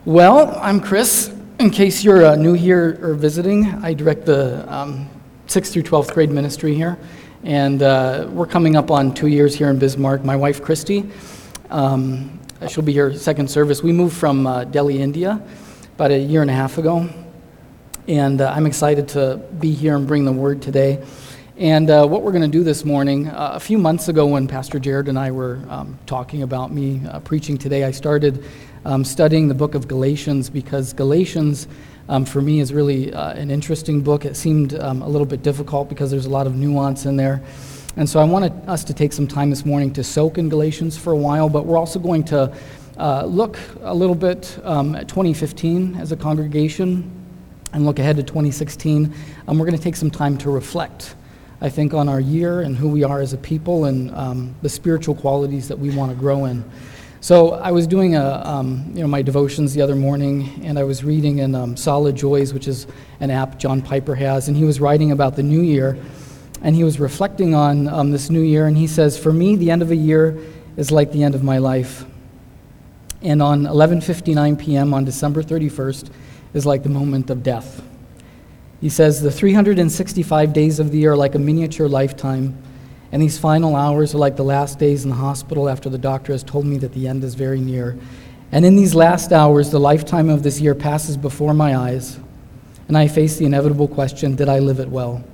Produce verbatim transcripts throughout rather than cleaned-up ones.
Well, I'm Chris. In case you're uh, new here or visiting, I direct the um, sixth through twelfth grade ministry here, and uh, we're coming up on two years here in Bismarck. My wife, Christy, um, she'll be here second service. We moved from uh, Delhi, India, about a year and a half ago, and uh, I'm excited to be here and bring the word today. And uh, what we're going to do this morning, uh, a few months ago when Pastor Jared and I were um, talking about me uh, preaching today, I started um, studying the book of Galatians, because Galatians, um, for me, is really uh, an interesting book. It seemed um, a little bit difficult because there's a lot of nuance in there. And so I wanted us to take some time this morning to soak in Galatians for a while, but we're also going to uh, look a little bit um, at twenty fifteen as a congregation and look ahead to twenty sixteen. Um, we're going to take some time to reflect, I think, on our year and who we are as a people and um, the spiritual qualities that we want to grow in. So I was doing a, um, you know, my devotions the other morning, and I was reading in um, Solid Joys, which is an app John Piper has, and he was writing about the new year, and he was reflecting on um, this new year, and he says, "For me, the end of a year is like the end of my life, and on eleven fifty-nine p.m. on December thirty-first is like the moment of death." He says, "The three hundred sixty-five days of the year are like a miniature lifetime, and these final hours are like the last days in the hospital after the doctor has told me that the end is very near. And in these last hours, the lifetime of this year passes before my eyes, and I face the inevitable question, did I live it well?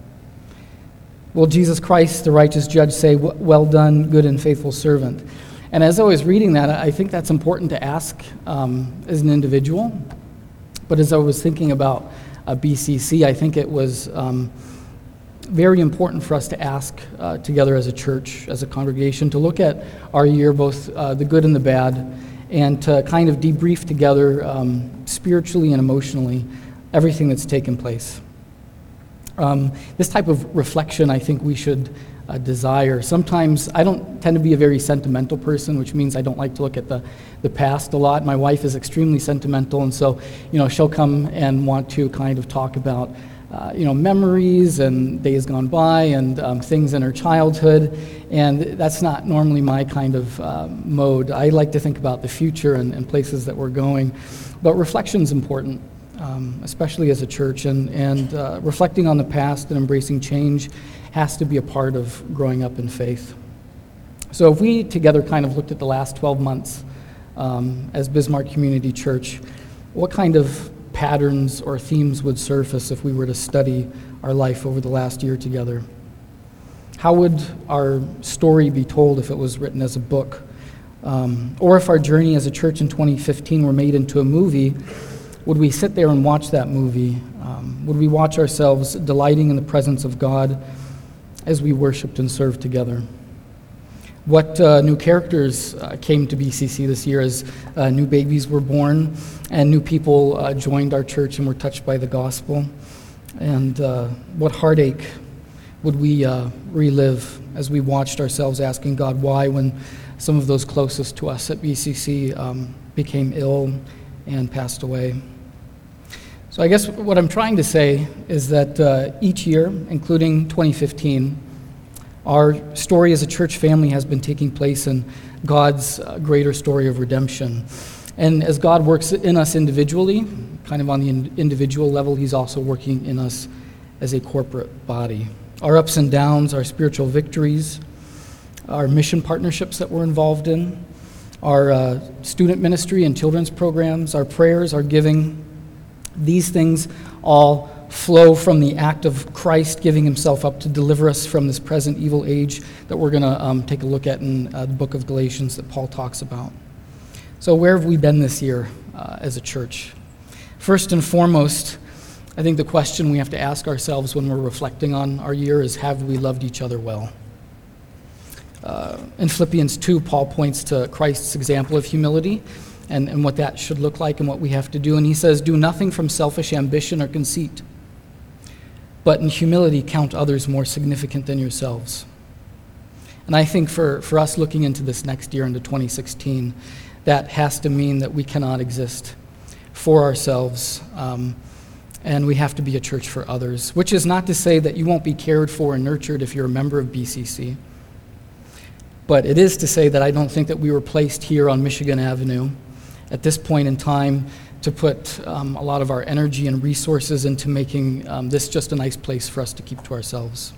Will Jesus Christ, the righteous judge, say, 'Well done, good and faithful servant'?" And as I was reading that, I think that's important to ask um, as an individual. But as I was thinking about uh, B C C, I think it was um, very important for us to ask uh, together as a church, as a congregation, to look at our year, both uh, the good and the bad, and to kind of debrief together um, spiritually and emotionally everything that's taken place. Um, this type of reflection, I think we should uh, desire. Sometimes I don't tend to be a very sentimental person, which means I don't like to look at the, the past a lot. My wife is extremely sentimental, and so, you know, she'll come and want to kind of talk about Uh, you know, memories and days gone by and um, things in her childhood, and that's not normally my kind of uh, mode. I like to think about the future and, and places that we're going, but reflection's important, um, especially as a church, and, and uh, reflecting on the past and embracing change has to be a part of growing up in faith. So if we together kind of looked at the last twelve months um, as Bismarck Community Church, what kind of patterns or themes would surface if we were to study our life over the last year together? How would our story be told if it was written as a book? Um, or if our journey as a church in twenty fifteen were made into a movie, would we sit there and watch that movie? Um, would we watch ourselves delighting in the presence of God as we worshiped and served together? What uh, new characters uh, came to B C C this year as uh, new babies were born and new people uh, joined our church and were touched by the gospel? And uh, what heartache would we uh, relive as we watched ourselves asking God why when some of those closest to us at B C C um, became ill and passed away? So I guess what I'm trying to say is that uh, each year, including twenty fifteen, our story as a church family has been taking place in God's uh, greater story of redemption. And as God works in us individually, kind of on the in- individual level, He's also working in us as a corporate body. Our ups and downs, our spiritual victories, our mission partnerships that we're involved in, our uh, student ministry and children's programs, our prayers, our giving, these things all flow from the act of Christ giving Himself up to deliver us from this present evil age that we're going to um, take a look at in uh, the book of Galatians that Paul talks about. So where have we been this year uh, as a church? First and foremost, I think the question we have to ask ourselves when we're reflecting on our year is, have we loved each other well? Uh, in Philippians two, Paul points to Christ's example of humility and, and what that should look like and what we have to do. And he says, "Do nothing from selfish ambition or conceit, but in humility count others more significant than yourselves." And I think for, for us looking into this next year, into twenty sixteen, that has to mean that we cannot exist for ourselves, um, and we have to be a church for others, which is not to say that you won't be cared for and nurtured if you're a member of B C C. But it is to say that I don't think that we were placed here on Michigan Avenue at this point in time to put um, a lot of our energy and resources into making um, this just a nice place for us to keep to ourselves.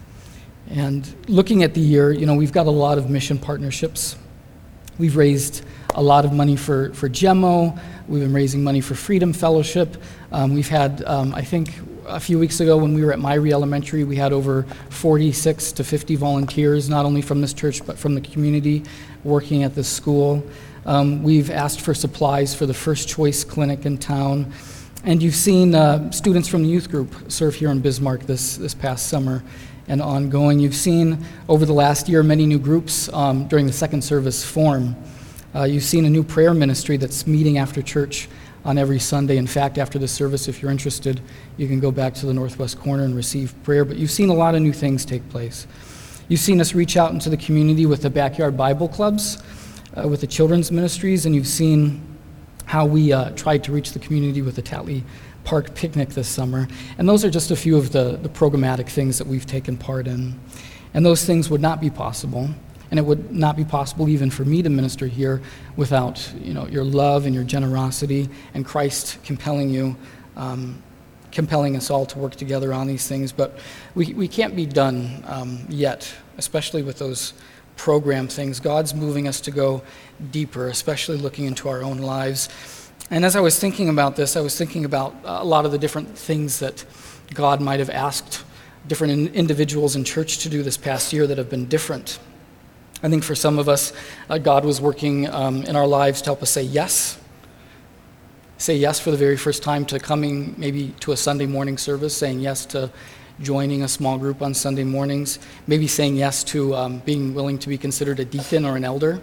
And looking at the year, you know, we've got a lot of mission partnerships. We've raised a lot of money for, for GEMO. We've been raising money for Freedom Fellowship. Um, we've had, um, I think, a few weeks ago when we were at Myrie Elementary, we had over forty-six to fifty volunteers, not only from this church, but from the community working at this school. Um, we've asked for supplies for the First Choice Clinic in town. And you've seen uh, students from the youth group serve here in Bismarck this, this past summer and ongoing. You've seen over the last year many new groups um, during the second service form. Uh, you've seen a new prayer ministry that's meeting after church on every Sunday. In fact, after the service, if you're interested, you can go back to the northwest corner and receive prayer. But you've seen a lot of new things take place. You've seen us reach out into the community with the backyard Bible clubs, uh, with the children's ministries, and you've seen how we uh, tried to reach the community with the Tatley Park picnic this summer. And those are just a few of the, the programmatic things that we've taken part in. And those things would not be possible. And it would not be possible even for me to minister here without, you know, your love and your generosity and Christ compelling you, um, compelling us all to work together on these things. But we, we can't be done um, yet, especially with those program things. God's moving us to go deeper, especially looking into our own lives. And as I was thinking about this, I was thinking about a lot of the different things that God might have asked different in- individuals in church to do this past year that have been different. I think for some of us, uh, God was working um, in our lives to help us say yes. Say yes for the very first time to coming maybe to a Sunday morning service, saying yes to joining a small group on Sunday mornings, maybe saying yes to um, being willing to be considered a deacon or an elder.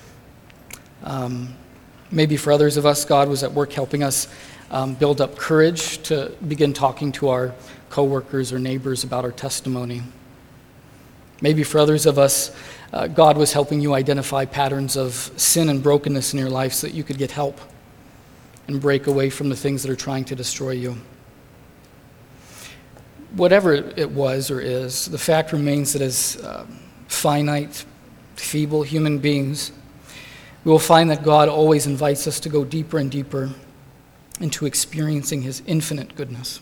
Um, maybe for others of us, God was at work helping us um, build up courage to begin talking to our coworkers or neighbors about our testimony. Maybe for others of us, uh, God was helping you identify patterns of sin and brokenness in your life so that you could get help and break away from the things that are trying to destroy you. Whatever it was or is, the fact remains that as uh, finite, feeble human beings, we will find that God always invites us to go deeper and deeper into experiencing his infinite goodness.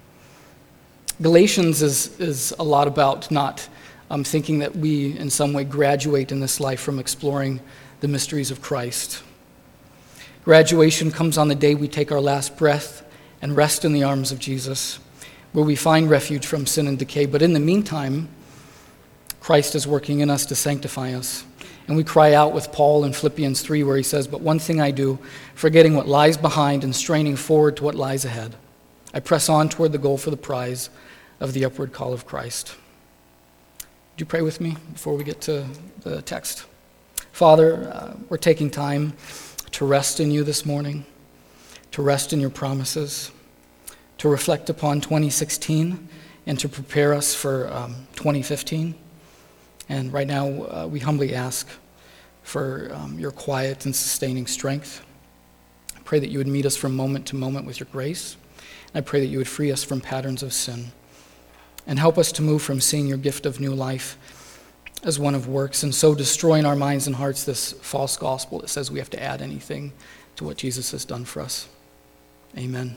Galatians is, is a lot about not um, thinking that we in some way graduate in this life from exploring the mysteries of Christ. Graduation comes on the day we take our last breath and rest in the arms of Jesus, where we find refuge from sin and decay. But in the meantime, Christ is working in us to sanctify us. And we cry out with Paul in Philippians three, where he says, "But one thing I do, forgetting what lies behind and straining forward to what lies ahead, I press on toward the goal for the prize of the upward call of Christ." Would you pray with me before we get to the text? Father, uh, we're taking time to rest in you this morning, to rest in your promises, to reflect upon twenty sixteen, and to prepare us for um, twenty fifteen. And right now, uh, we humbly ask for um, your quiet and sustaining strength. I pray that you would meet us from moment to moment with your grace. I pray that you would free us from patterns of sin and help us to move from seeing your gift of new life as one of works, and so destroy in our minds and hearts this false gospel that says we have to add anything to what Jesus has done for us. Amen.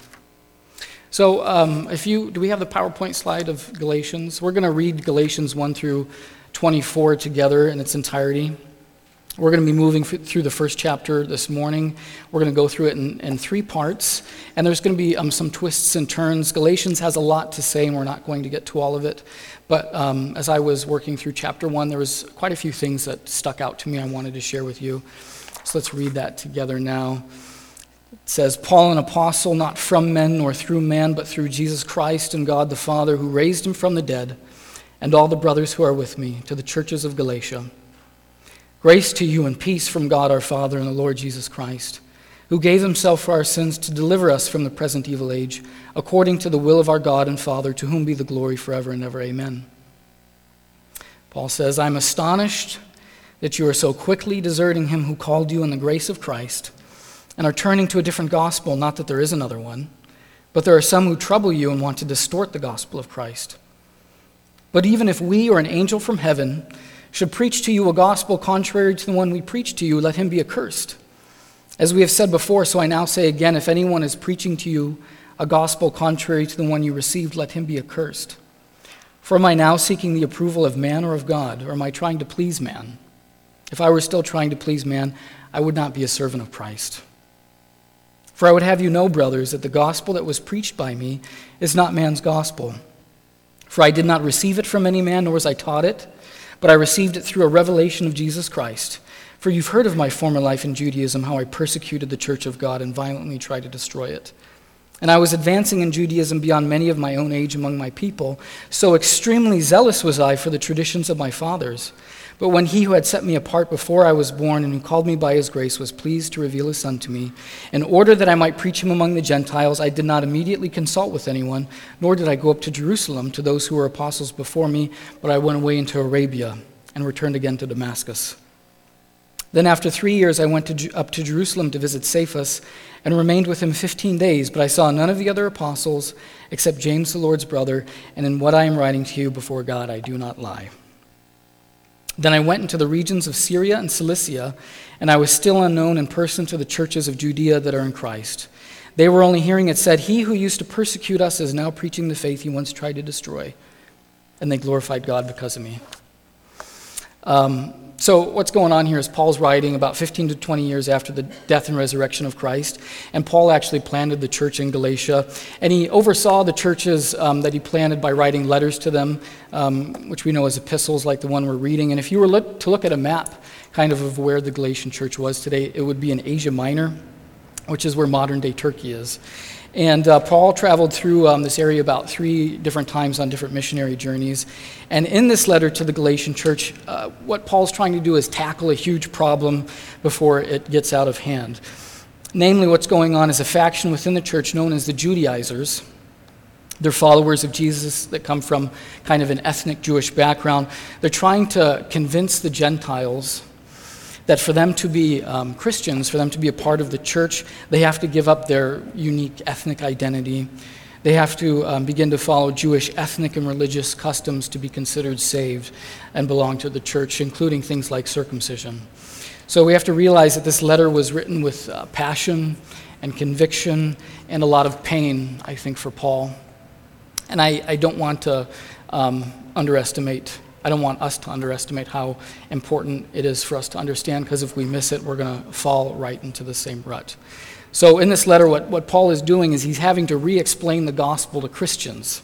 So um, if you, do we have the PowerPoint slide of Galatians? We're going to read Galatians one through twenty-four together in its entirety. We're going to be moving f- through the first chapter this morning. We're going to go through it in, in three parts, and there's going to be um, some twists and turns. Galatians has a lot to say, and we're not going to get to all of it. But um, as I was working through chapter one, there was quite a few things that stuck out to me I wanted to share with you. So let's read that together now. It says, "Paul, an apostle, not from men nor through man, but through Jesus Christ and God the Father, who raised him from the dead, and all the brothers who are with me, to the churches of Galatia. Grace to you and peace from God our Father and the Lord Jesus Christ, who gave himself for our sins to deliver us from the present evil age, according to the will of our God and Father, to whom be the glory forever and ever. Amen." Paul says, "I'm astonished that you are so quickly deserting him who called you in the grace of Christ, and are turning to a different gospel, not that there is another one, but there are some who trouble you and want to distort the gospel of Christ. But even if we or an angel from heaven should preach to you a gospel contrary to the one we preach to you, let him be accursed. As we have said before, so I now say again, if anyone is preaching to you a gospel contrary to the one you received, let him be accursed. For am I now seeking the approval of man or of God, or am I trying to please man? If I were still trying to please man, I would not be a servant of Christ. For I would have you know, brothers, that the gospel that was preached by me is not man's gospel. For I did not receive it from any man, nor was I taught it, but I received it through a revelation of Jesus Christ. For you've heard of my former life in Judaism, how I persecuted the church of God and violently tried to destroy it. And I was advancing in Judaism beyond many of my own age among my people. So extremely zealous was I for the traditions of my fathers. But when he who had set me apart before I was born and who called me by his grace was pleased to reveal his Son to me, in order that I might preach him among the Gentiles, I did not immediately consult with anyone, nor did I go up to Jerusalem to those who were apostles before me, but I went away into Arabia and returned again to Damascus. Then after three years I went to, up to Jerusalem to visit Cephas and remained with him fifteen days, but I saw none of the other apostles except James the Lord's brother, and in what I am writing to you before God I do not lie. Then I went into the regions of Syria and Cilicia, and I was still unknown in person to the churches of Judea that are in Christ. They were only hearing it said, he who used to persecute us is now preaching the faith he once tried to destroy. And they glorified God because of me. Um, So what's going on here is Paul's writing about fifteen to twenty years after the death and resurrection of Christ, and Paul actually planted the church in Galatia, and he oversaw the churches um, that he planted by writing letters to them, um, which we know as epistles like the one we're reading. And if you were look, to look at a map kind of of where the Galatian church was today, it would be in Asia Minor, which is where modern-day Turkey is. And uh, Paul traveled through um, this area about three different times on different missionary journeys. And in this letter to the Galatian church, uh, what Paul's trying to do is tackle a huge problem before it gets out of hand. Namely, what's going on is a faction within the church known as the Judaizers. They're followers of Jesus that come from kind of an ethnic Jewish background. They're trying to convince the Gentiles that for them to be um, Christians, for them to be a part of the church, they have to give up their unique ethnic identity. They have to um, begin to follow Jewish ethnic and religious customs to be considered saved and belong to the church, including things like circumcision. So we have to realize that this letter was written with uh, passion and conviction and a lot of pain, I think, for Paul. And I, I don't want to um, underestimate I don't want us to underestimate how important it is for us to understand, because if we miss it, we're going to fall right into the same rut. So in this letter, what, what Paul is doing is he's having to re-explain the gospel to Christians.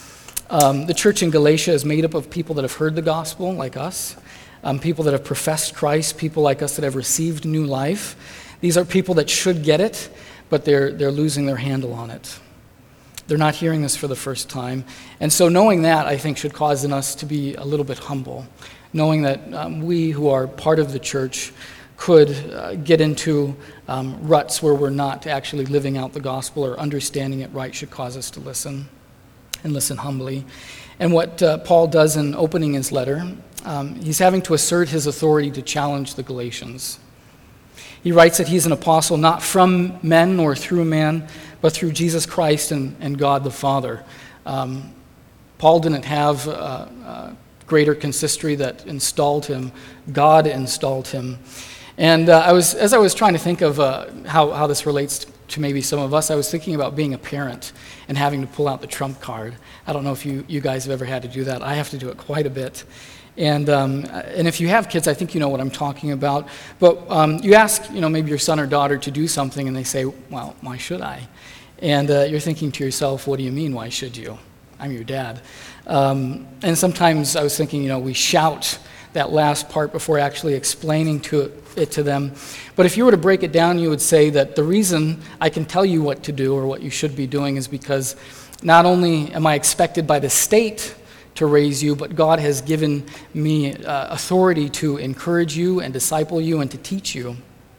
Um, the church in Galatia is made up of people that have heard the gospel, like us, um, people that have professed Christ, people like us that have received new life. These are people that should get it, but they're, they're losing their handle on it. They're not hearing this for the first time. And so knowing that, I think, should cause in us to be a little bit humble. Knowing that um, we who are part of the church could uh, get into um, ruts where we're not actually living out the gospel or understanding it right should cause us to listen and listen humbly. And what uh, Paul does in opening his letter, um, he's having to assert his authority to challenge the Galatians. He writes that he's an apostle not from men nor through man, but through Jesus Christ and, and God the Father. Um, Paul didn't have a, a greater consistory that installed him. God installed him. And uh, I was, as I was trying to think of uh, how, how this relates to maybe some of us, I was thinking about being a parent and having to pull out the trump card. I don't know if you, you guys have ever had to do that. I have to do it quite a bit. And um, and if you have kids, I think you know what I'm talking about. But um, you ask, you know, maybe your son or daughter to do something, and they say, well, why should I? And uh, you're thinking to yourself, what do you mean, why should you? I'm your dad. Um, and sometimes I was thinking, you know, we shout that last part before actually explaining to it, it to them. But if you were to break it down, you would say that the reason I can tell you what to do or what you should be doing is because not only am I expected by the state to raise you, but God has given me uh, authority to encourage you and disciple you and to teach you.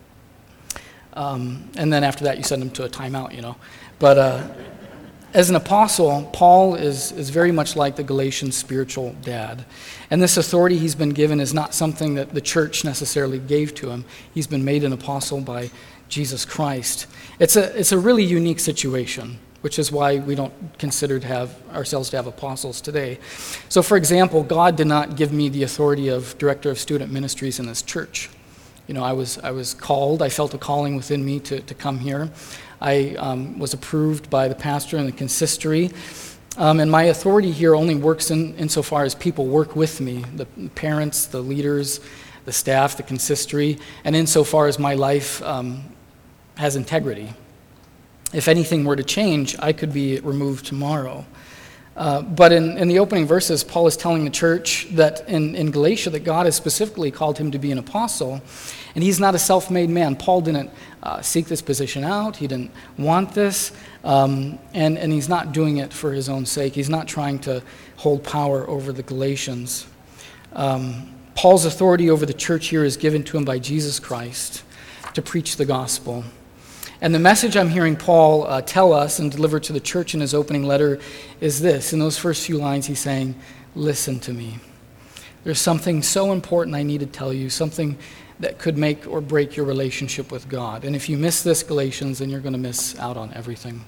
Um, and then after that, you send them to a timeout, you know. But uh, as an apostle, Paul is, is very much like the Galatian spiritual dad. And this authority he's been given is not something that the church necessarily gave to him. He's been made an apostle by Jesus Christ. It's a, it's a really unique situation, which is why we don't consider to have ourselves to have apostles today. So for example, God did not give me the authority of director of student ministries in this church. you know, I was I was called. I felt a calling within me to, to come here. I um, was approved by the pastor and the consistory. Um, and my authority here only works in insofar as people work with me, the parents, the leaders, the staff, the consistory, and insofar as my life um, has integrity. If anything were to change, I could be removed tomorrow. Uh, but in, in the opening verses, Paul is telling the church that in, in Galatia that God has specifically called him to be an apostle, and he's not a self-made man. Paul didn't uh, seek this position out. He didn't want this, um, and, and he's not doing it for his own sake. He's not trying to hold power over the Galatians. Um, Paul's authority over the church here is given to him by Jesus Christ to preach the gospel. And the message I'm hearing Paul uh, tell us and deliver to the church in his opening letter is this. In those first few lines, he's saying, listen to me. There's something so important I need to tell you, something that could make or break your relationship with God. And if you miss this, Galatians, then you're going to miss out on everything.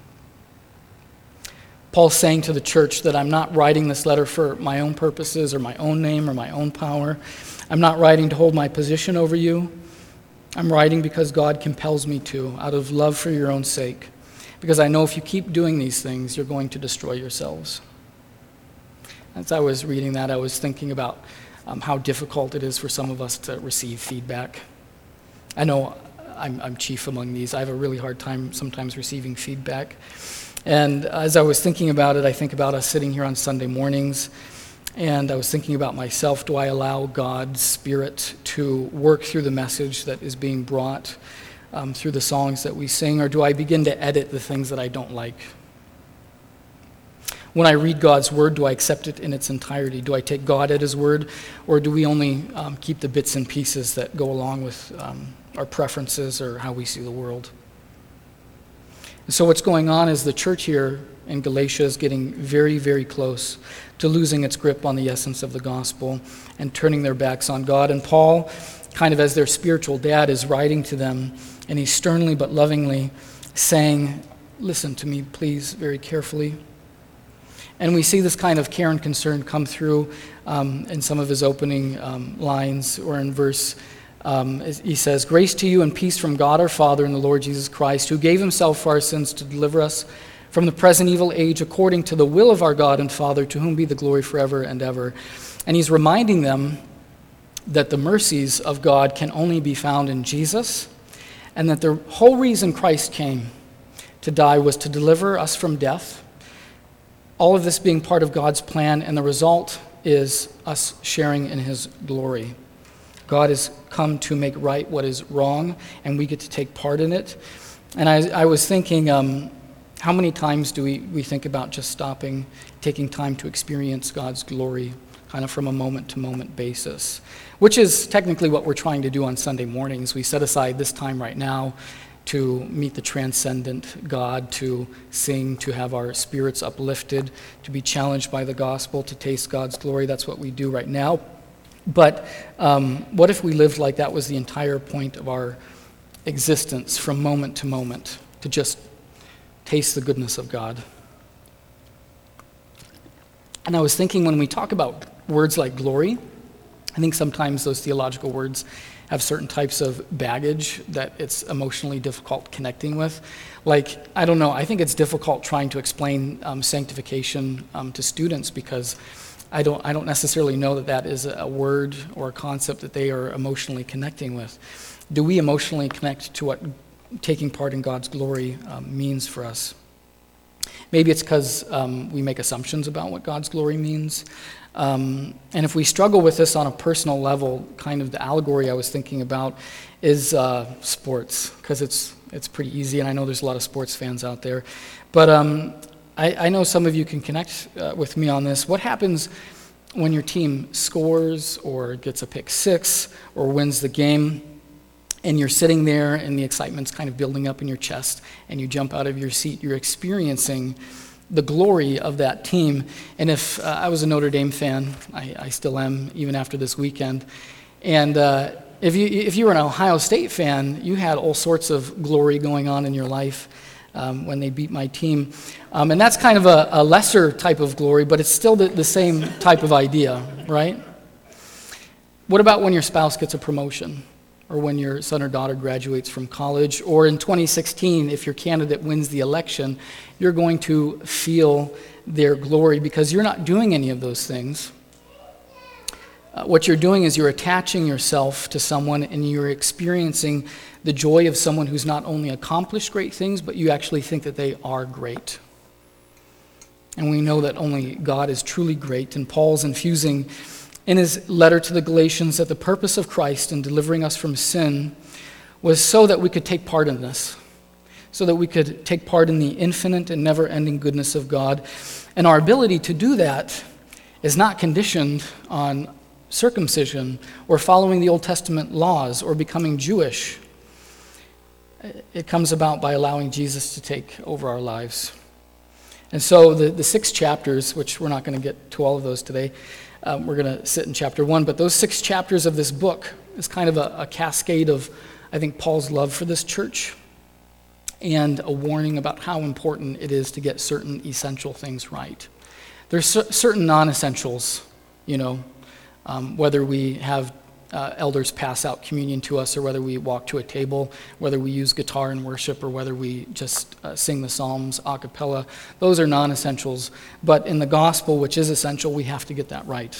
Paul's saying to the church that I'm not writing this letter for my own purposes or my own name or my own power. I'm not writing to hold my position over you. I'm writing because God compels me to, out of love for your own sake, because I know if you keep doing these things, you're going to destroy yourselves. As I was reading that, I was thinking about um, how difficult it is for some of us to receive feedback. I know I'm, I'm chief among these. I have a really hard time sometimes receiving feedback. And as I was thinking about it, I think about us sitting here on Sunday mornings, and I was thinking about myself. Do I allow God's Spirit to work through the message that is being brought um, through the songs that we sing, or do I begin to edit the things that I don't like? When I read God's Word, do I accept it in its entirety? Do I take God at His word, or do we only um, keep the bits and pieces that go along with um, our preferences or how we see the world? And so what's going on is the church here in Galatia is getting very, very close to losing its grip on the essence of the gospel and turning their backs on God. And Paul, kind of as their spiritual dad, is writing to them, and he's sternly but lovingly saying, listen to me, please, very carefully. And we see this kind of care and concern come through um, in some of his opening um, lines, or in verse Um, he says, grace to you and peace from God our Father and the Lord Jesus Christ, who gave himself for our sins to deliver us from the present evil age according to the will of our God and Father, to whom be the glory forever and ever. And he's reminding them that the mercies of God can only be found in Jesus, and that the whole reason Christ came to die was to deliver us from death. All of this being part of God's plan, and the result is us sharing in his glory. God has come to make right what is wrong, and we get to take part in it. And I, I was thinking, um, how many times do we, we think about just stopping, taking time to experience God's glory, kind of from a moment-to-moment basis, which is technically what we're trying to do on Sunday mornings. We set aside this time right now to meet the transcendent God, to sing, to have our spirits uplifted, to be challenged by the gospel, to taste God's glory. That's what we do right now. But um, what if we lived like that was the entire point of our existence, from moment to moment, to just taste the goodness of God? And I was thinking, when we talk about words like glory, I think sometimes those theological words have certain types of baggage that it's emotionally difficult connecting with. Like, I don't know, I think it's difficult trying to explain um, sanctification um, to students, because I don't I don't necessarily know that that is a word or a concept that they are emotionally connecting with. Do we emotionally connect to what taking part in God's glory um, means for us? Maybe it's because um, we make assumptions about what God's glory means. Um, and if we struggle with this on a personal level, kind of the allegory I was thinking about is uh, sports, because it's it's pretty easy, and I know there's a lot of sports fans out there. But um, I, I know some of you can connect uh, with me on this. What happens when your team scores or gets a pick six or wins the game, and you're sitting there and the excitement's kind of building up in your chest, and you jump out of your seat? You're experiencing the glory of that team. And if uh, I was a Notre Dame fan, I, I still am, even after this weekend, and uh, if you if you were an Ohio State fan, you had all sorts of glory going on in your life um, when they beat my team. Um, and that's kind of a, a lesser type of glory, but it's still the, the same type of idea, right? What about when your spouse gets a promotion, or when your son or daughter graduates from college, or in twenty sixteen, if your candidate wins the election, you're going to feel their glory because you're not doing any of those things. Uh, what you're doing is you're attaching yourself to someone and you're experiencing the joy of someone who's not only accomplished great things, but you actually think that they are great. And we know that only God is truly great. And Paul's infusing in his letter to the Galatians that the purpose of Christ in delivering us from sin was so that we could take part in this, so that we could take part in the infinite and never-ending goodness of God. And our ability to do that is not conditioned on circumcision or following the Old Testament laws or becoming Jewish. It comes about by allowing Jesus to take over our lives. And so the, the six chapters, which we're not going to get to all of those today, um, we're going to sit in chapter one, but those six chapters of this book is kind of a, a cascade of, I think, Paul's love for this church and a warning about how important it is to get certain essential things right. There's c- certain non-essentials, you know, Um, whether we have uh, elders pass out communion to us or whether we walk to a table, whether we use guitar in worship or whether we just uh, sing the Psalms a cappella, those are non-essentials. But in the gospel, which is essential, we have to get that right.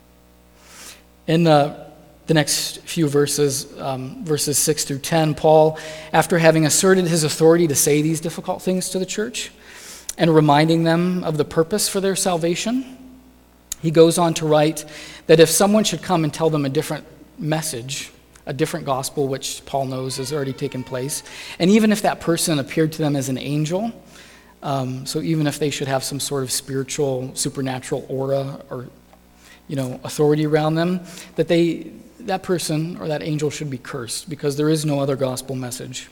In the, the next few verses, um, verses six through ten, Paul, after having asserted his authority to say these difficult things to the church and reminding them of the purpose for their salvation, he goes on to write that if someone should come and tell them a different message, a different gospel, which Paul knows has already taken place, and even if that person appeared to them as an angel, um, so even if they should have some sort of spiritual, supernatural aura or, you know, authority around them, that they, that person or that angel should be cursed because there is no other gospel message.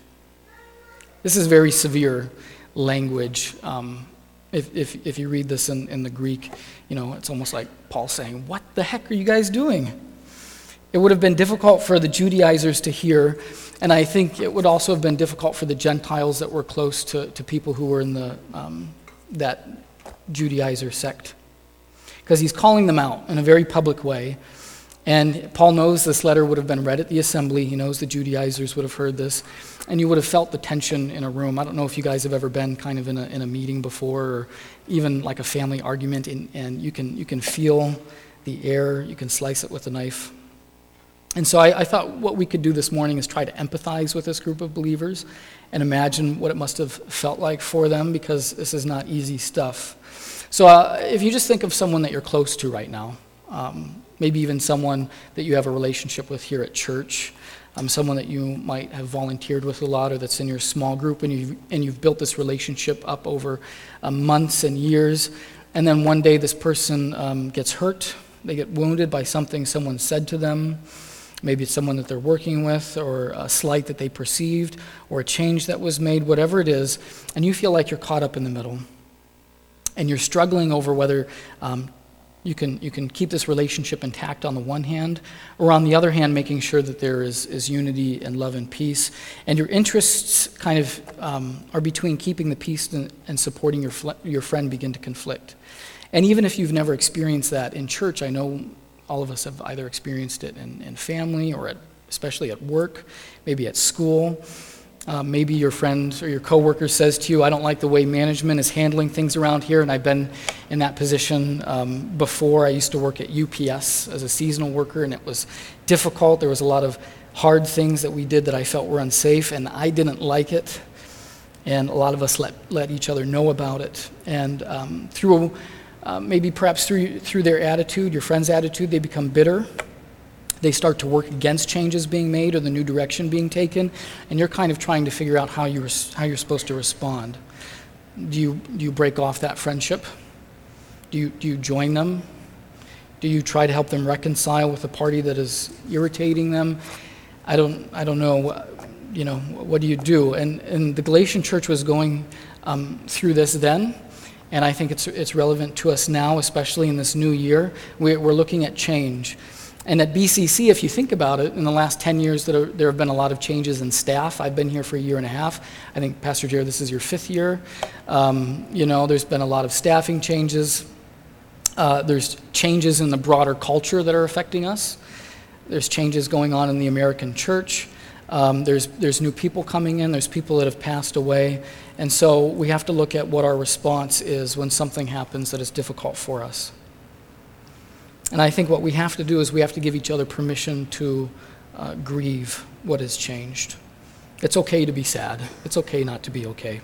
This is very severe language. Um, If, if if you read this in, in the Greek, you know, it's almost like Paul saying, what the heck are you guys doing? It would have been difficult for the Judaizers to hear, and I think it would also have been difficult for the Gentiles that were close to, to people who were in the um, that Judaizer sect. Because he's calling them out in a very public way. And Paul knows this letter would have been read at the assembly. He knows the Judaizers would have heard this. And you would have felt the tension in a room. I don't know if you guys have ever been kind of in a in a meeting before, or even like a family argument, and, and you can you can feel the air, you can slice it with a knife. And so I, I thought what we could do this morning is try to empathize with this group of believers and imagine what it must have felt like for them, because this is not easy stuff. So uh, if you just think of someone that you're close to right now, um, maybe even someone that you have a relationship with here at church, um, someone that you might have volunteered with a lot or that's in your small group, and you've, and you've built this relationship up over uh, months and years, and then one day this person um, gets hurt, they get wounded by something someone said to them, maybe it's someone that they're working with, or a slight that they perceived, or a change that was made, whatever it is, and you feel like you're caught up in the middle, and you're struggling over whether um, You can you can keep this relationship intact on the one hand, or on the other hand, making sure that there is, is unity and love and peace. And your interests kind of um, are between keeping the peace and, and supporting your fl- your friend begin to conflict. And even if you've never experienced that in church, I know all of us have either experienced it in, in family or at, especially at work, maybe at school. Uh, maybe your friend or your coworker says to you, I don't like the way management is handling things around here, and I've been in that position um, before. I used to work at U P S as a seasonal worker, and it was difficult. There was a lot of hard things that we did that I felt were unsafe, and I didn't like it. And a lot of us let, let each other know about it. And um, through, uh, maybe perhaps through, through their attitude, your friend's attitude, they become bitter. They start to work against changes being made or the new direction being taken, and you're kind of trying to figure out how you're, how you're supposed to respond. Do you, do you break off that friendship? Do you, do you join them? Do you try to help them reconcile with a party that is irritating them? I don't, I don't know, you know, what do you do? And, and the Galatian church was going um, through this then, and I think it's, it's relevant to us now, especially in this new year. We're, we're looking at change. And at B C C, if you think about it, in the last ten years, that are, there have been a lot of changes in staff. I've been here for a year and a half. I think, Pastor Jared, this is your fifth year. Um, you know, there's been a lot of staffing changes. Uh, there's changes in the broader culture that are affecting us. There's changes going on in the American church. Um, there's, there's new people coming in. There's people that have passed away. And so we have to look at what our response is when something happens that is difficult for us. And I think what we have to do is we have to give each other permission to uh, grieve what has changed. It's okay to be sad. It's okay not to be okay.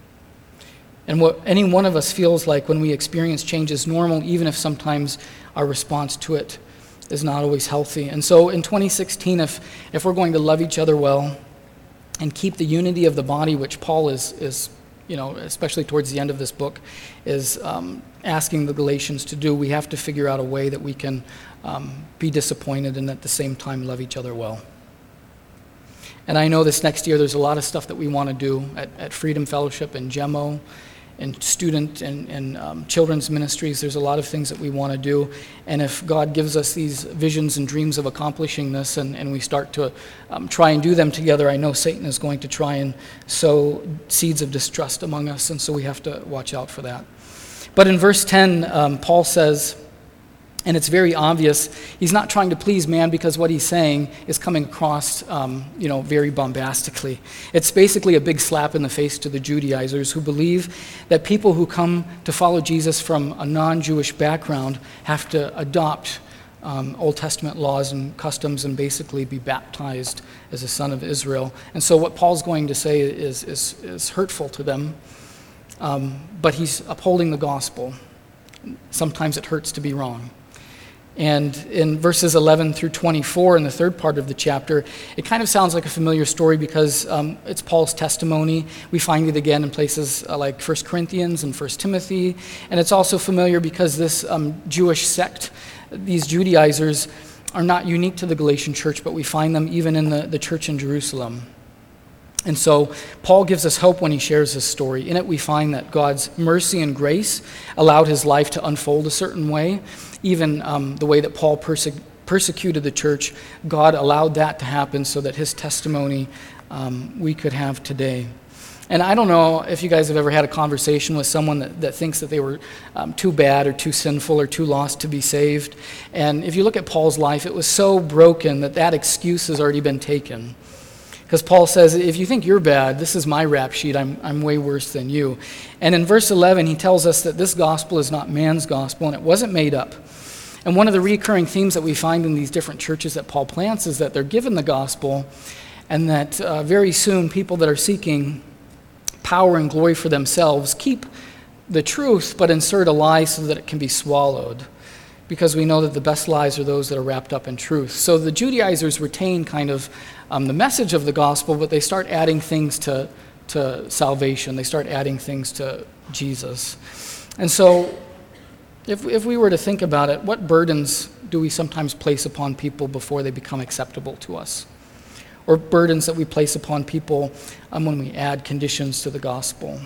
And what any one of us feels like when we experience change is normal, even if sometimes our response to it is not always healthy. And so in twenty sixteen, if, if we're going to love each other well and keep the unity of the body, which Paul is, is you know, especially towards the end of this book, is um, asking the Galatians to do, we have to figure out a way that we can um, be disappointed and at the same time love each other well. And I know this next year there's a lot of stuff that we want to do at, at Freedom Fellowship and Gemo and student and, and um, children's ministries. There's a lot of things that we want to do. And if God gives us these visions and dreams of accomplishing this and, and we start to um, try and do them together, I know Satan is going to try and sow seeds of distrust among us, and so we have to watch out for that. But in verse ten, um, Paul says, and it's very obvious, he's not trying to please man because what he's saying is coming across, um, you know, very bombastically. It's basically a big slap in the face to the Judaizers who believe that people who come to follow Jesus from a non-Jewish background have to adopt um, Old Testament laws and customs and basically be baptized as a son of Israel. And so what Paul's going to say is, is, is hurtful to them, um, but he's upholding the gospel. Sometimes it hurts to be wrong. And in verses eleven through twenty-four, in the third part of the chapter, it kind of sounds like a familiar story because um, it's Paul's testimony. We find it again in places uh, like First Corinthians and First Timothy. And it's also familiar because this um, Jewish sect, these Judaizers, are not unique to the Galatian church, but we find them even in the, the church in Jerusalem. And so Paul gives us hope when he shares this story. In it we find that God's mercy and grace allowed his life to unfold a certain way. Even um, the way that Paul perse- persecuted the church, God allowed that to happen so that his testimony um, we could have today. And I don't know if you guys have ever had a conversation with someone that, that thinks that they were um, too bad or too sinful or too lost to be saved. And if you look at Paul's life, it was so broken that that excuse has already been taken. Because Paul says, if you think you're bad, this is my rap sheet. I'm, I'm way worse than you. And in verse eleven, he tells us that this gospel is not man's gospel, and it wasn't made up. And one of the recurring themes that we find in these different churches that Paul plants is that they're given the gospel, and that uh, very soon people that are seeking power and glory for themselves keep the truth, but insert a lie so that it can be swallowed. Because we know that the best lies are those that are wrapped up in truth. So the Judaizers retain kind of um, the message of the gospel, but they start adding things to, to salvation. They start adding things to Jesus. And so if, if we were to think about it, what burdens do we sometimes place upon people before they become acceptable to us? Or burdens that we place upon people um, when we add conditions to the gospel?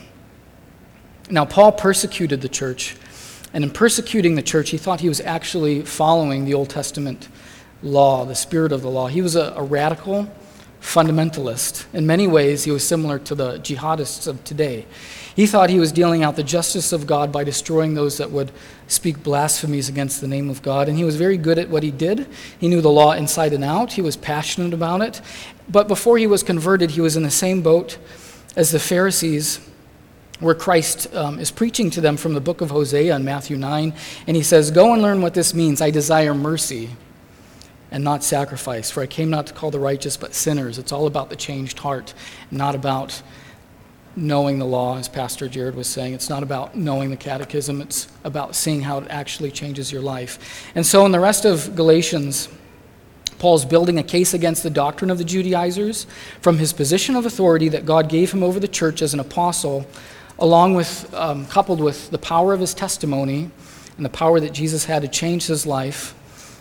Now, Paul persecuted the church. And in persecuting the church, he thought he was actually following the Old Testament law, the spirit of the law. He was a, a radical fundamentalist. In many ways, he was similar to the jihadists of today. He thought he was dealing out the justice of God by destroying those that would speak blasphemies against the name of God. And he was very good at what he did. He knew the law inside and out. He was passionate about it. But before he was converted, he was in the same boat as the Pharisees, where Christ um, is preaching to them from the book of Hosea in Matthew nine, and he says, "Go and learn what this means. I desire mercy and not sacrifice, for I came not to call the righteous but sinners." It's all about the changed heart, not about knowing the law, as Pastor Jared was saying. It's not about knowing the catechism. It's about seeing how it actually changes your life. And so in the rest of Galatians, Paul's building a case against the doctrine of the Judaizers from his position of authority that God gave him over the church as an apostle, along with, um, coupled with the power of his testimony and the power that Jesus had to change his life.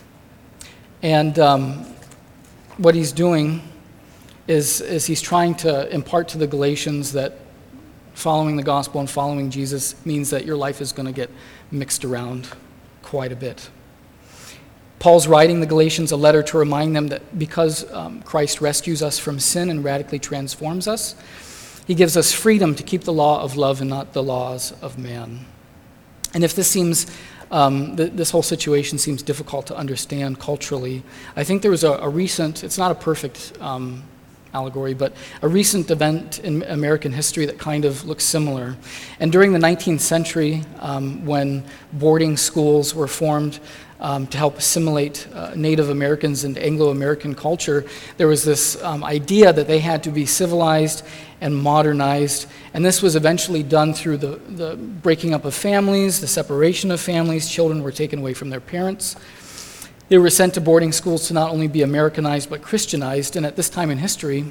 And um, what he's doing is, is he's trying to impart to the Galatians that following the gospel and following Jesus means that your life is going to get mixed around quite a bit. Paul's writing the Galatians a letter to remind them that because um, Christ rescues us from sin and radically transforms us, he gives us freedom to keep the law of love and not the laws of man. And if this seems um, th- this whole situation seems difficult to understand culturally. I think there was a, a recent, it's not a perfect um, allegory, but a recent event in American history that kind of looks similar. And during the nineteenth century, um, when boarding schools were formed um, to help assimilate uh, Native Americans into Anglo-American culture, there was this um, idea that they had to be civilized and modernized, and this was eventually done through the, the breaking up of families, the separation of families. Children were taken away from their parents. They were sent to boarding schools to not only be Americanized but Christianized, and at this time in history,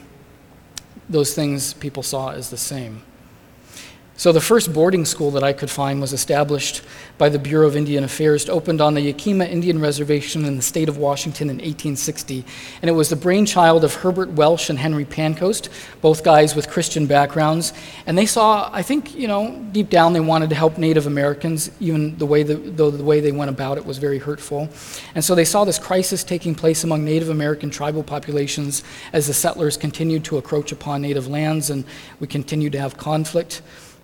those things people saw as the same. So the first boarding school that I could find was established by the Bureau of Indian Affairs, opened on the Yakima Indian Reservation in the state of Washington in eighteen sixty. And it was the brainchild of Herbert Welsh and Henry Pancoast, both guys with Christian backgrounds. And they saw, I think, you know, deep down they wanted to help Native Americans, even the way the, though the way they went about it was very hurtful. And so they saw this crisis taking place among Native American tribal populations as the settlers continued to encroach upon native lands and we continued to have conflict.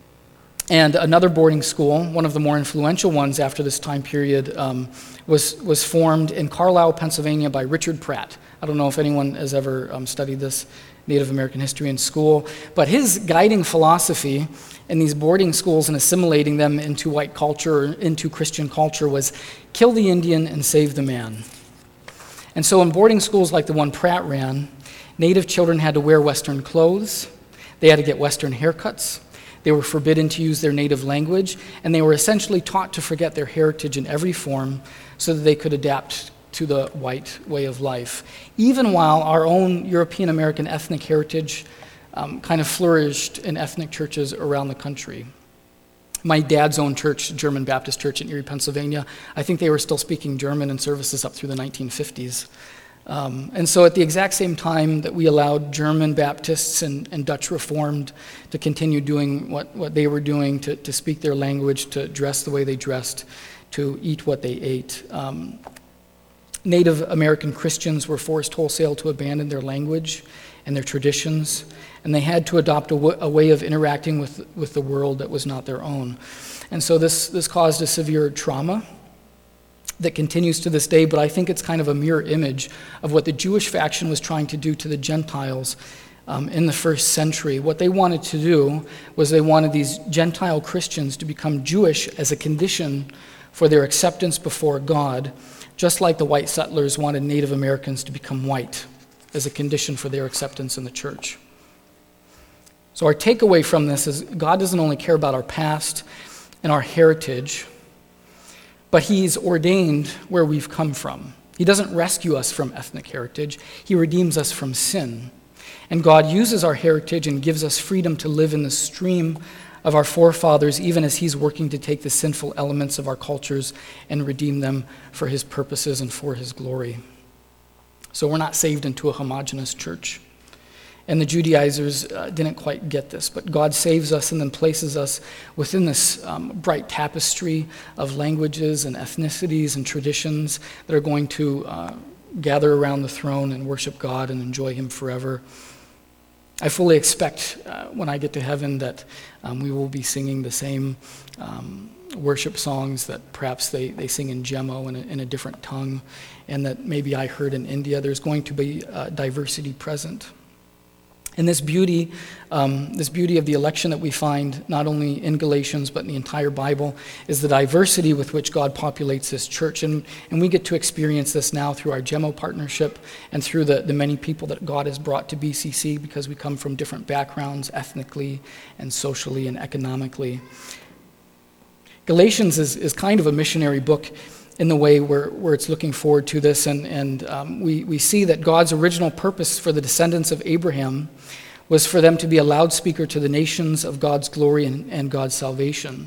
And another boarding school, one of the more influential ones after this time period, um, was, was formed in Carlisle, Pennsylvania by Richard Pratt. I don't know if anyone has ever um, studied this Native American history in school, but his guiding philosophy in these boarding schools and assimilating them into white culture, into Christian culture, was kill the Indian and save the man. And so in boarding schools like the one Pratt ran, Native children had to wear Western clothes, they had to get Western haircuts, they were forbidden to use their native language, and they were essentially taught to forget their heritage in every form so that they could adapt to the white way of life, even while our own European American ethnic heritage um, kind of flourished in ethnic churches around the country. My dad's own church, German Baptist Church in Erie, Pennsylvania, I think they were still speaking German in services up through the nineteen fifties. Um, and so at the exact same time that we allowed German Baptists and, and Dutch Reformed to continue doing what, what they were doing, to, to speak their language, to dress the way they dressed, to eat what they ate, um, Native American Christians were forced wholesale to abandon their language and their traditions, and they had to adopt a, w- a way of interacting with, with the world that was not their own. And so this, this caused a severe trauma that continues to this day, but I think it's kind of a mirror image of what the Jewish faction was trying to do to the Gentiles um, in the first century. What they wanted to do was they wanted these Gentile Christians to become Jewish as a condition for their acceptance before God, just like the white settlers wanted Native Americans to become white as a condition for their acceptance in the church. So our takeaway from this is God doesn't only care about our past and our heritage, but he's ordained where we've come from. He doesn't rescue us from ethnic heritage. He redeems us from sin. And God uses our heritage and gives us freedom to live in the stream of our forefathers, even as he's working to take the sinful elements of our cultures and redeem them for his purposes and for his glory. So we're not saved into a homogeneous church. And the Judaizers uh, didn't quite get this, but God saves us and then places us within this um, bright tapestry of languages and ethnicities and traditions that are going to uh, gather around the throne and worship God and enjoy him forever. I fully expect uh, when I get to heaven that um, we will be singing the same um, worship songs that perhaps they, they sing in Jemo in a, in a different tongue, and that maybe I heard in India. There's going to be uh, diversity present. And this beauty, um, this beauty of the election that we find not only in Galatians but in the entire Bible is the diversity with which God populates this church. And, and we get to experience this now through our Gemo partnership and through the, the many people that God has brought to B C C because we come from different backgrounds ethnically and socially and economically. Galatians is, is kind of a missionary book in the way where, where it's looking forward to this. And, and um, we, we see that God's original purpose for the descendants of Abraham was for them to be a loudspeaker to the nations of God's glory and, and God's salvation.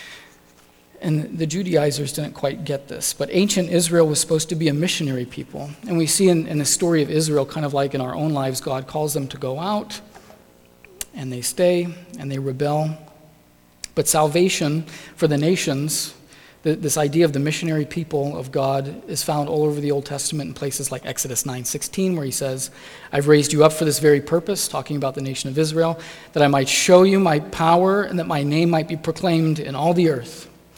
And the Judaizers didn't quite get this. But ancient Israel was supposed to be a missionary people. And we see in, in the story of Israel, kind of like in our own lives, God calls them to go out, and they stay, and they rebel. But salvation for the nations, this idea of the missionary people of God, is found all over the Old Testament in places like Exodus nine sixteen, where he says, I've raised you up for this very purpose, talking about the nation of Israel, that I might show you my power and that my name might be proclaimed in all the earth.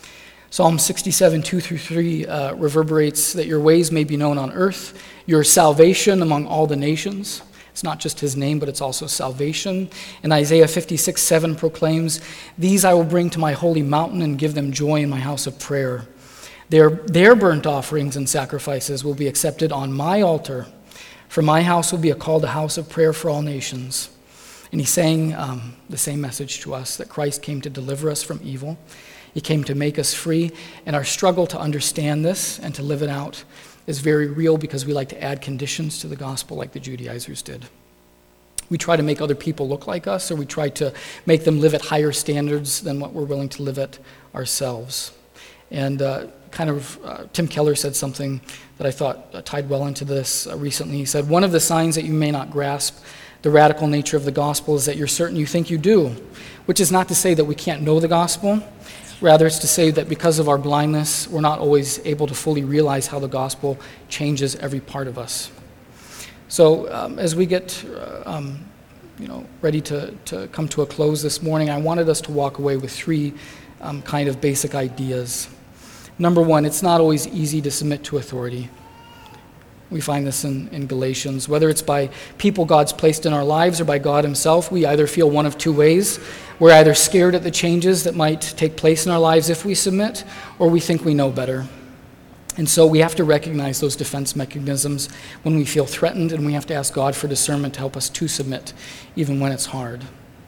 Psalm sixty-seven, two through three uh, reverberates that your ways may be known on earth, your salvation among all the nations. It's not just his name, but it's also salvation. And Isaiah fifty-six, seven proclaims, these I will bring to my holy mountain and give them joy in my house of prayer. Their, their burnt offerings and sacrifices will be accepted on my altar, for my house will be a called a house of prayer for all nations. And he's saying um, the same message to us, that Christ came to deliver us from evil. He came to make us free, and our struggle to understand this and to live it out is very real because we like to add conditions to the gospel like the Judaizers did. We try to make other people look like us, or we try to make them live at higher standards than what we're willing to live at ourselves. And uh, kind of, uh, Tim Keller said something that I thought uh, tied well into this uh, recently. He said, one of the signs that you may not grasp the radical nature of the gospel is that you're certain you think you do, which is not to say that we can't know the gospel. Rather, it's to say that because of our blindness, we're not always able to fully realize how the gospel changes every part of us. So um, as we get uh, um, you know, ready to, to come to a close this morning, I wanted us to walk away with three um, kind of basic ideas. Number one, it's not always easy to submit to authority. We find this in, in Galatians. Whether it's by people God's placed in our lives or by God himself, we either feel one of two ways. We're either scared at the changes that might take place in our lives if we submit, or we think we know better. And so we have to recognize those defense mechanisms when we feel threatened, and we have to ask God for discernment to help us to submit, even when it's hard.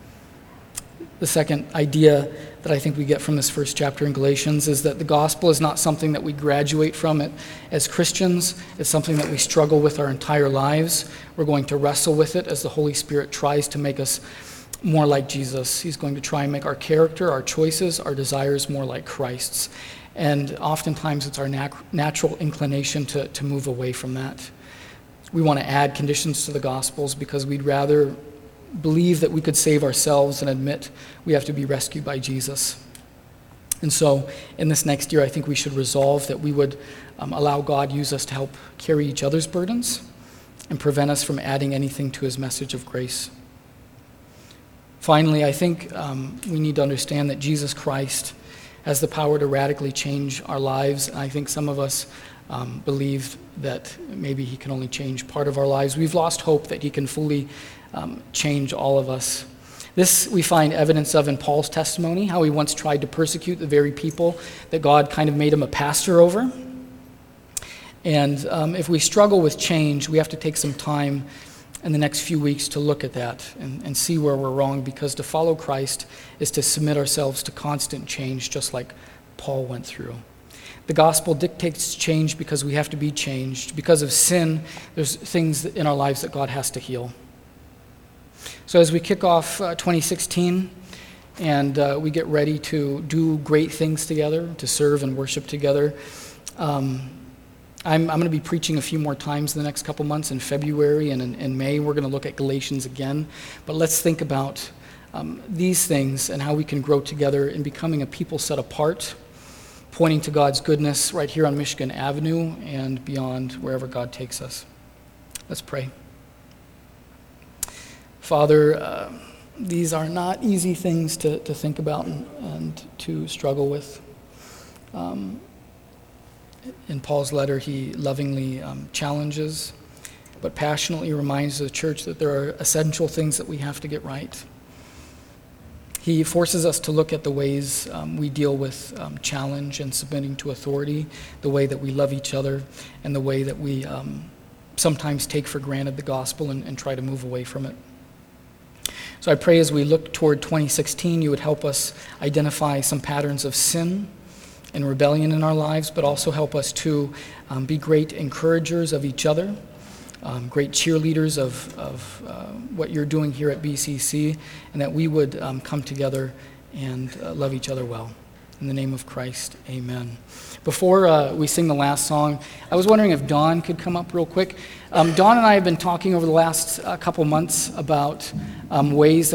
The second idea that I think we get from this first chapter in Galatians is that the gospel is not something that we graduate from it as Christians. It's something that we struggle with our entire lives. We're going to wrestle with it as the Holy Spirit tries to make us more like Jesus. He's going to try and make our character, our choices, our desires more like Christ's. And oftentimes it's our nat- natural inclination to, to move away from that. We want to add conditions to the gospels because we'd rather believe that we could save ourselves and admit we have to be rescued by Jesus. And so in this next year, I think we should resolve that we would um, allow God use us to help carry each other's burdens and prevent us from adding anything to his message of grace. Finally, I think um, we need to understand that Jesus Christ has the power to radically change our lives. And I think some of us um, believe that maybe he can only change part of our lives. We've lost hope that he can fully um, change all of us. This we find evidence of in Paul's testimony, how he once tried to persecute the very people that God kind of made him a pastor over. And um, if we struggle with change, we have to take some time in the next few weeks to look at that and, and see where we're wrong, because to follow Christ is to submit ourselves to constant change, just like Paul went through. The gospel dictates change because we have to be changed. Because of sin, there's things in our lives that God has to heal. So as we kick off uh, twenty sixteen and uh, we get ready to do great things together, to serve and worship together, um, I'm, I'm going to be preaching a few more times in the next couple months. In February and in, in May, we're going to look at Galatians again. But let's think about um, these things and how we can grow together in becoming a people set apart, pointing to God's goodness right here on Michigan Avenue and beyond, wherever God takes us. Let's pray. Father, uh, these are not easy things to, to think about and, and to struggle with. Um, in Paul's letter, he lovingly um, challenges, but passionately reminds the church that there are essential things that we have to get right. He forces us to look at the ways um, we deal with um, challenge and submitting to authority, the way that we love each other, and the way that we um, sometimes take for granted the gospel and, and try to move away from it. So I pray as we look toward twenty sixteen, you would help us identify some patterns of sin and rebellion in our lives, but also help us to um, be great encouragers of each other, um, great cheerleaders of, of uh, what you're doing here at B C C, and that we would um, come together and uh, love each other well. In the name of Christ, amen. Before uh, we sing the last song, I was wondering if Dawn could come up real quick. Um, Dawn and I have been talking over the last uh, couple months about um, ways that